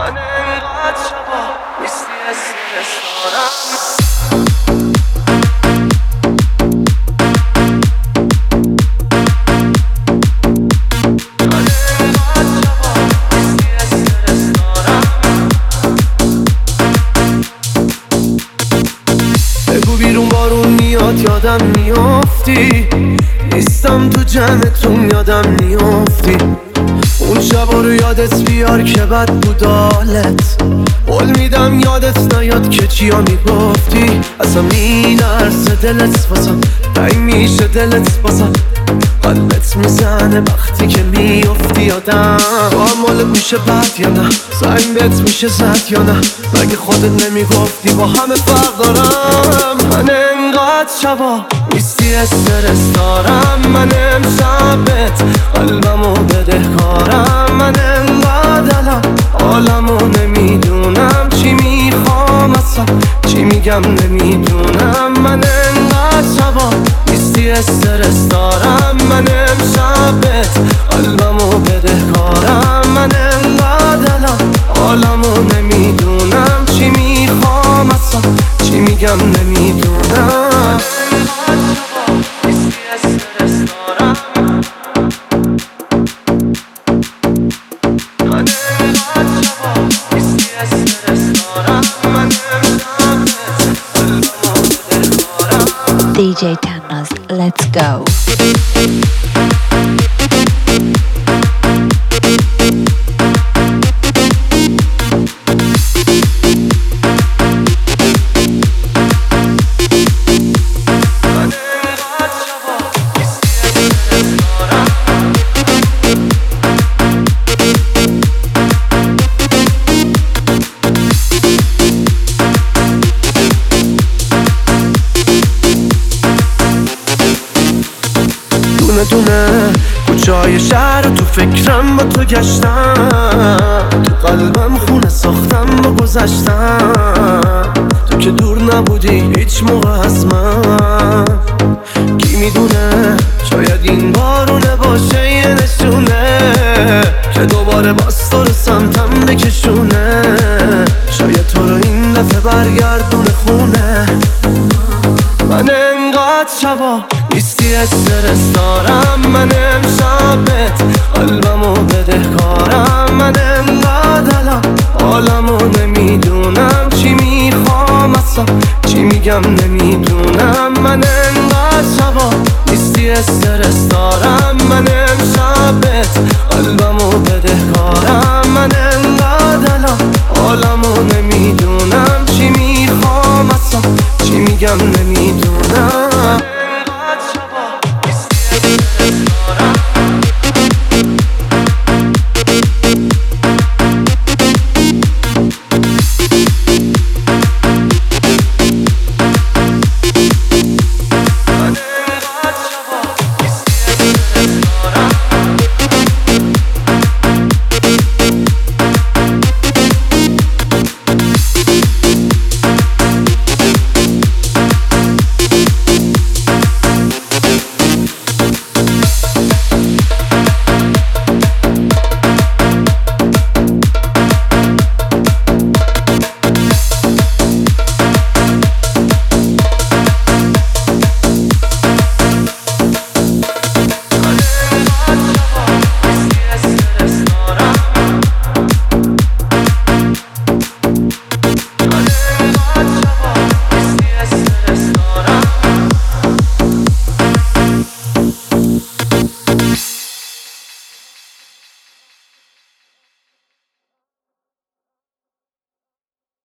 من انقدر شبا نیستی استرس دارم. بیرون بارون میاد یادم میافتی، نیستم تو جمعتون یادم میافتی. اون شبا رو یادت بیار که بد بود حالت، قول میدم یادت نیاد که چیا میگفتی. اصلا میلرزه دلت واسم، تنگ میشه دلت واسم، قلبت میزنه وقتی که میافتی یادم. مالت میشه بد یا نه، زنگ بهت میشه زد یا نه، مگه خودت نمیگفتی با همه فرق دارم. من انقدر شبا نیستی استرس دارم، من امشبت قلبمو بدهکارم. من انقدر الان حالمو نمیدونم، چی میخوام اصلا چی میگم نمیدونم. من انقدر شبا نیستی استرس دارم، من امشبت قلبمو بدهکارم. من انقدر الان حالمو نمیدونم، چی میخوام اصلا چی میگم نمیدونم. DJ Tannaz, let's go. دونه کوچه‌های شهر تو فکرم با تو گشتم، تو قلبم خونه ساختم با گذشتم. تو که دور نبودی هیچ موقع از من، کی میدونه شاید این بارونه باشه یه نشونه که دوباره باز تو رو سمتم بکشونه. شاید تو رو این دفعه برگردونه خونه. من انقدر شبا نیستی استرس دارم، من امشبت قلبمو بدهکارم. من انقدر الان حالمو نمیدونم، چی میخوام اصلا چی میگم نمیدونم. من انقدر شبا نیستی استرس دارم، من